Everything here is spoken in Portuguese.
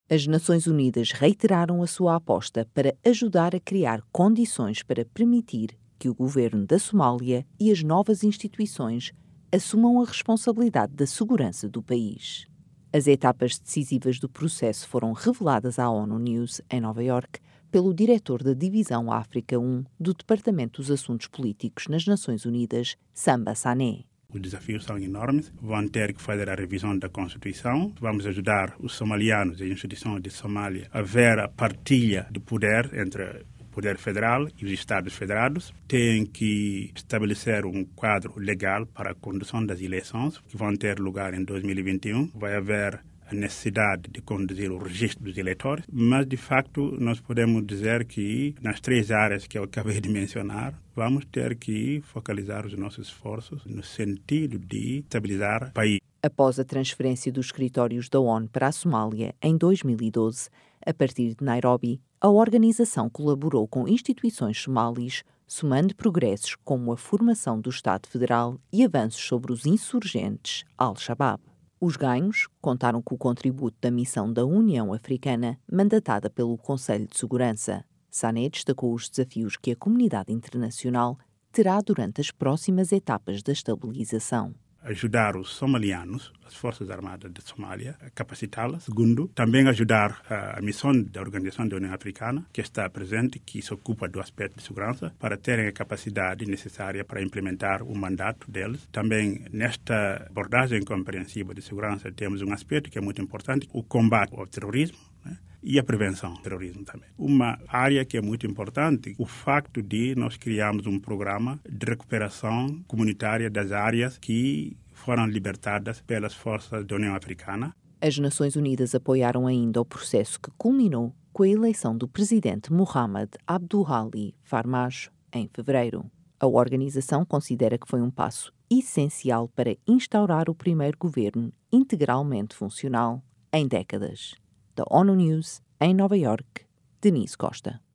As Nações Unidas reiteraram a sua aposta para ajudar a criar condições para permitir que o governo da Somália e as novas instituições assumam a responsabilidade da segurança do país. As etapas decisivas do processo foram reveladas à ONU News, em Nova Iorque, pelo diretor da Divisão África 1 do Departamento dos Assuntos Políticos nas Nações Unidas, Samba Sané. Os desafios são enormes, vão ter que fazer a revisão da Constituição, vamos ajudar os somalianos e as instituições de Somália a ver a partilha de poder entre o poder federal e os Estados federados. Tem que estabelecer um quadro legal para a condução das eleições, que vão ter lugar em 2021. Vai haver a necessidade de conduzir o registro dos eleitores, mas, de facto, nós podemos dizer que, nas 3 áreas que eu acabei de mencionar, vamos ter que focalizar os nossos esforços no sentido de estabilizar o país. Após a transferência dos escritórios da ONU para a Somália em 2012, a partir de Nairobi, a organização colaborou com instituições somalis, somando progressos como a formação do Estado Federal e avanços sobre os insurgentes Al-Shabaab. Os ganhos contaram com o contributo da missão da União Africana, mandatada pelo Conselho de Segurança. Sané destacou os desafios que a comunidade internacional terá durante as próximas etapas da estabilização. Ajudar os somalianos, as Forças Armadas de Somália, a capacitá-las. Segundo, também ajudar a missão da Organização da União Africana, que está presente, que se ocupa do aspecto de segurança, para terem a capacidade necessária para implementar o mandato deles. Também, nesta abordagem compreensiva de segurança, temos um aspecto que é muito importante, o combate ao terrorismo, né? E a prevenção do terrorismo também. Uma área que é muito importante, o facto de nós criarmos um programa de recuperação comunitária das áreas que foram libertadas pelas forças da União Africana. As Nações Unidas apoiaram ainda o processo que culminou com a eleição do presidente Mohamed Abdullahi Farmajo em fevereiro. A organização considera que foi um passo essencial para instaurar o primeiro governo integralmente funcional em décadas. Da ONU News, em Nova Iorque, Denise Costa.